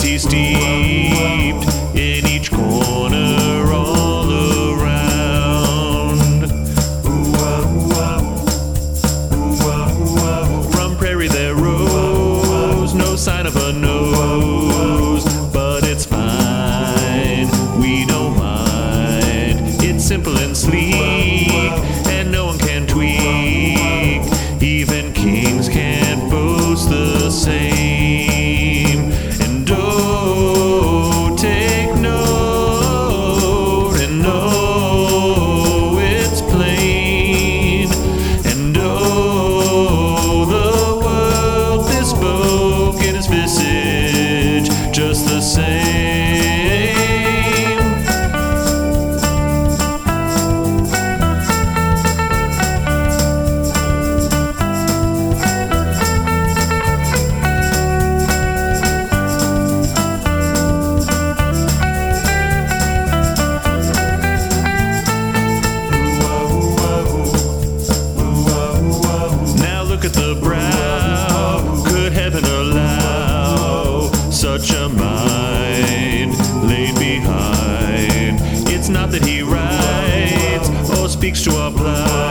he steeped in each corner all around. From prairie there rose no sign of a nose, but it's fine, we don't mind. It's simple and sleek, and no one can tweak. Even kings can't boast the same. And oh, take note, and oh, it's plain. And oh, the world bespoke in his visage just the same. Look at the brow, could heaven allow such a mind laid behind? It's not that he writes or speaks to our plight.